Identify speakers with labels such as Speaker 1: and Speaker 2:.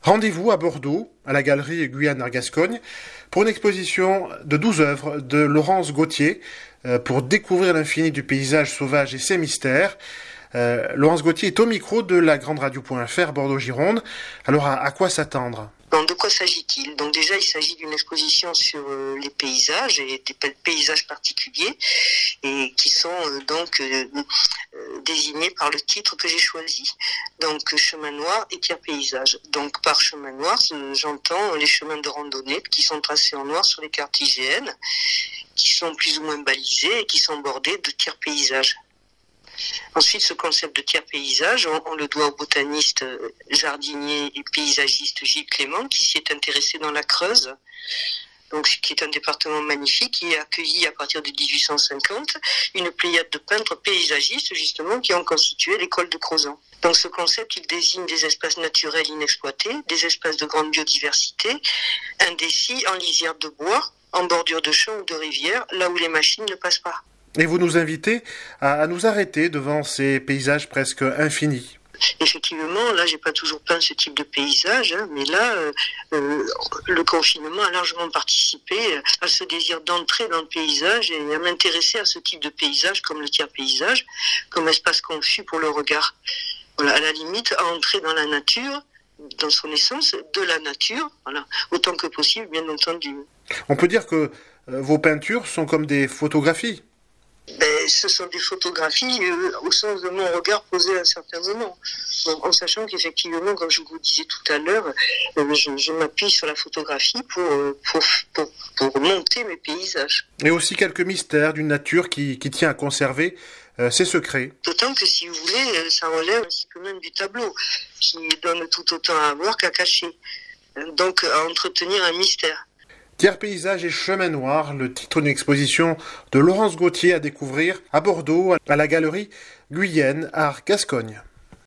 Speaker 1: Rendez-vous à Bordeaux, à la galerie Guyane Art Gascogne, pour une exposition de 12 œuvres de Laurence Gauthier, pour découvrir l'infini du paysage sauvage et ses mystères. Laurence Gauthier est au micro de la Grande Radio.fr Bordeaux-Gironde. Alors à quoi s'attendre ?
Speaker 2: De quoi s'agit-il ? Donc déjà, il s'agit d'une exposition sur les paysages et des paysages particuliers et qui sont désignés par le titre que j'ai choisi. Donc chemin noir et tiers paysage. Donc par chemin noir, j'entends les chemins de randonnée qui sont tracés en noir sur les cartes IGN, qui sont plus ou moins balisés et qui sont bordés de tiers paysages. Ensuite, ce concept de tiers paysage, on le doit au botaniste, jardinier et paysagiste Gilles Clément, qui s'y est intéressé dans la Creuse, donc qui est un département magnifique, qui a accueilli à partir de 1850 une pléiade de peintres paysagistes, justement, qui ont constitué l'école de Crozon. Donc ce concept, il désigne des espaces naturels inexploités, des espaces de grande biodiversité, indécis en lisière de bois, en bordure de champs ou de rivières, là où les machines ne passent pas.
Speaker 1: Et vous nous invitez à nous arrêter devant ces paysages presque infinis.
Speaker 2: Effectivement, là, j'ai pas toujours peint ce type de paysage, mais là, le confinement a largement participé à ce désir d'entrer dans le paysage et à m'intéresser à ce type de paysage comme le tiers paysage, comme espace confus pour le regard. Voilà, à la limite, à entrer dans la nature, dans son essence, de la nature, voilà, autant que possible, bien entendu.
Speaker 1: On peut dire que vos peintures sont comme des photographies.
Speaker 2: Ce sont des photographies au sens de mon regard posé à un certain moment. Donc, en sachant qu'effectivement, comme je vous disais tout à l'heure, je m'appuie sur la photographie pour monter mes paysages.
Speaker 1: Et aussi quelques mystères d'une nature qui tient à conserver ses secrets.
Speaker 2: D'autant que, si vous voulez, ça relève un petit peu même du tableau, qui donne tout autant à voir qu'à cacher. Donc, à entretenir un mystère.
Speaker 1: Tiers paysage et chemin noir, le titre d'une exposition de Laurence Gauthier à découvrir à Bordeaux, à la galerie Guyane Art Gascogne.